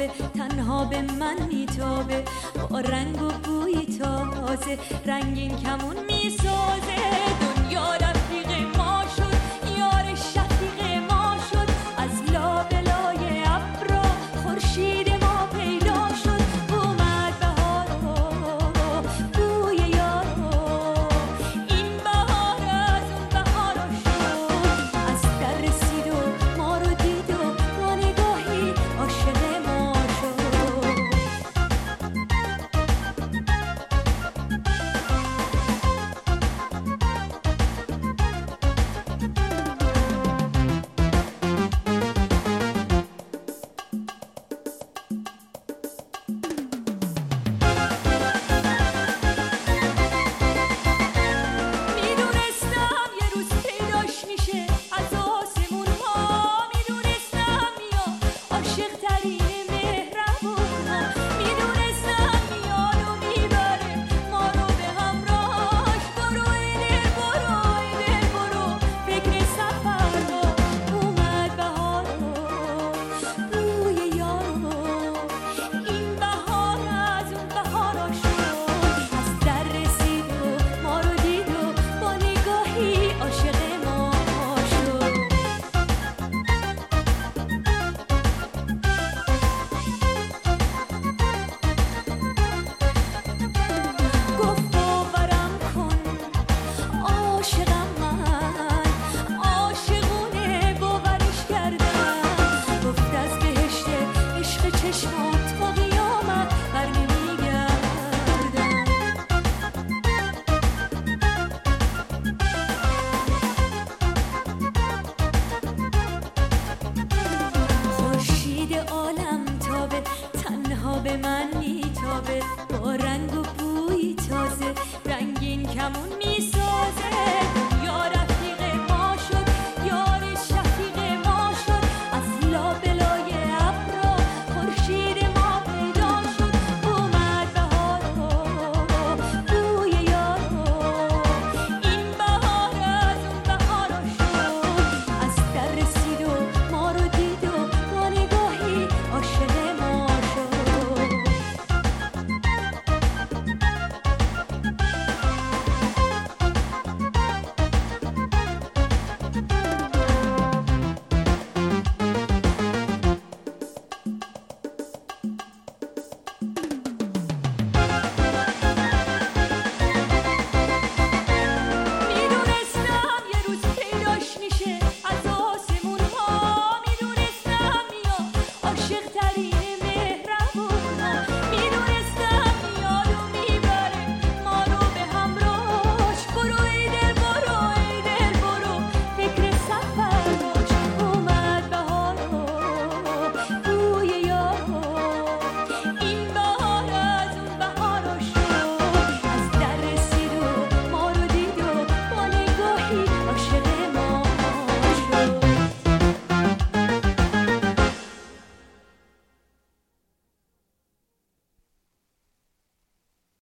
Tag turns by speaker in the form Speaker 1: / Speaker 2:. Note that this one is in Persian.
Speaker 1: خوابه، تنها به من میتابه، با رنگ و بوی تازه رنگین کمون میسازه. دنیا رفیق ما شد، یار شفیق ما شد، از لابلای ابرا خورشید ما پیدا شد. اومد بهارو بوی یارو، این بهار از اون بهارو شد. از در رسید و ما رو دید و با نگاهی عاشق ما شد. میدونستم یه روز پیداش میشه از آسمون ها، میدونستم میاد عاشق